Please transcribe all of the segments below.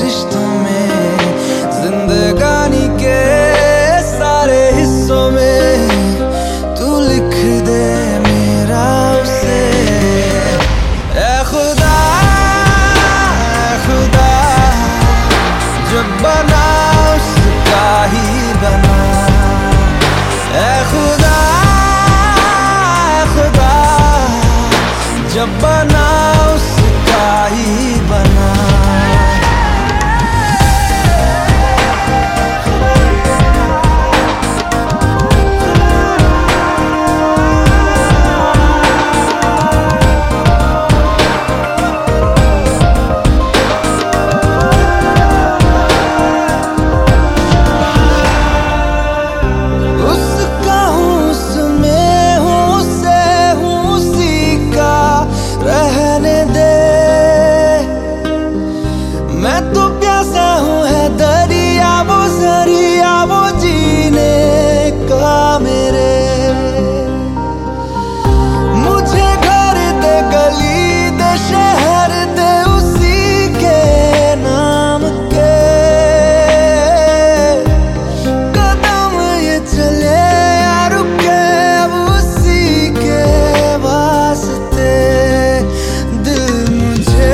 रिश्तों में, जिंदगानी के सारे हिस्सों में तू लिख दे मेरा उसे। ऐ खुदा जब बना उसका ही बना। ऐ खुदा जब बना उसका ही बना। मैं तो प्यासा हूँ है दरिया वो जीने का मेरे। मुझे घर दे गली दे शहर दे उसी के नाम के। कदम ये चले या रुके अब उसी के वास्ते। दिल मुझे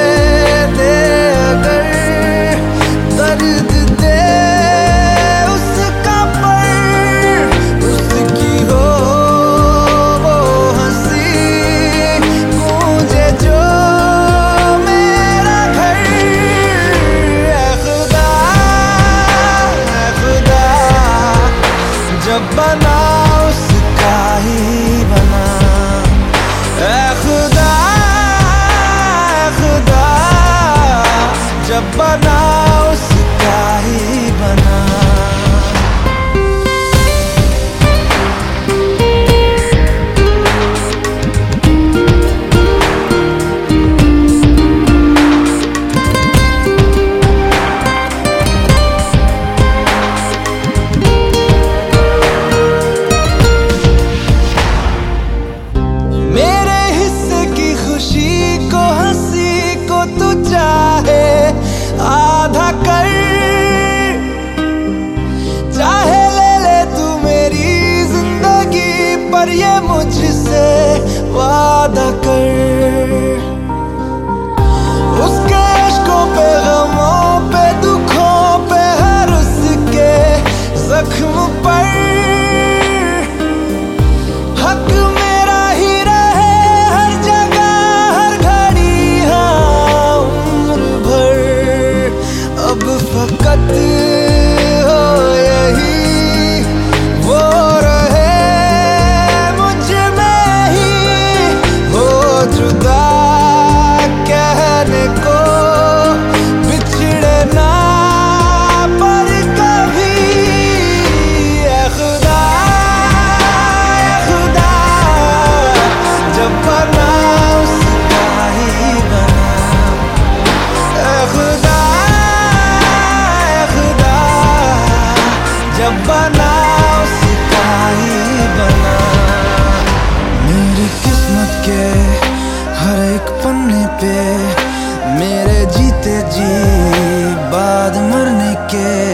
जब बना उसका ही बना। ऐ खुदा जब बना उसका ही बना। तू चाहे आधा कर, चाहे ले ले तू मेरी जिंदगी, पर ये मुझसे वादा कर। उसके इश्कों पे गमों पे दुखों पे हर उसके जख्म पर हक मेरा ही रहे हर जगह हर घड़ी। हाँ उम्र भर अब फकत हो यही वो रहे मुझ में ही हो जुदा कहने को बिछड़े ना पर कभी। ऐ खुदा जब बना उसका ही बना। ऐ खुदा जब बना उसका ही बना। मेरी किस्मत के हर एक पन्ने पे मेरे जीते जी बाद मरने के